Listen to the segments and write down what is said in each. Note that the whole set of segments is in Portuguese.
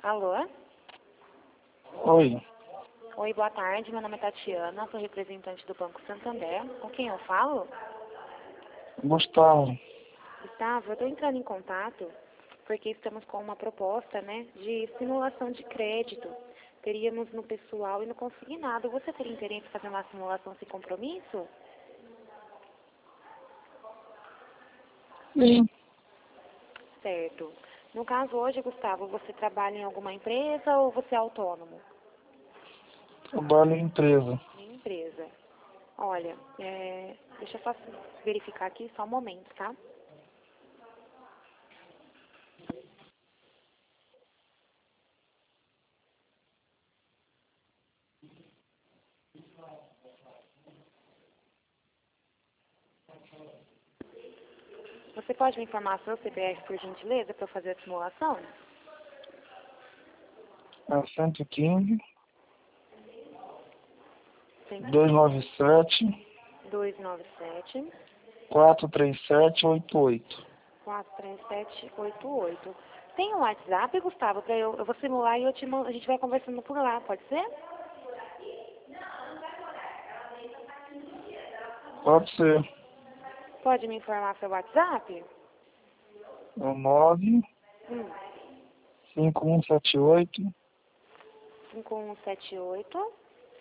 Alô? Oi, Oi, boa tarde. Meu nome é Tatiana, sou representante do Banco Santander. Com quem eu falo? Gustavo. Gustavo, eu estou entrando em contato porque estamos com uma proposta, né, de simulação de crédito. Teríamos no pessoal e no consignado. Você teria interesse em fazer uma simulação sem compromisso? Sim, Certo. No caso hoje, Gustavo, você trabalha em alguma empresa ou você é autônomo? trabalho em empresa. Em empresa. Olha, deixa eu só verificar aqui, só um momento, tá? Você pode me informar seu CPF, por gentileza, para eu fazer a simulação? É 115 115 297 297 43788. 43788. Tem um WhatsApp, Gustavo, para eu vou simular e a gente vai conversando por lá, pode ser? Pode ser. Pode me informar seu WhatsApp? É o 9 Hum, 5178 5178.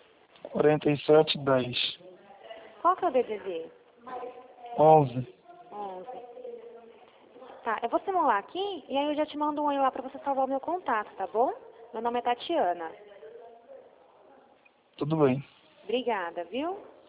4710. Qual que é o DDD? 11. 11. Tá, eu vou simular aqui e aí eu já te mando um oi lá para você salvar o meu contato, tá bom? Meu nome é Tatiana. Tudo bem. Obrigada, viu?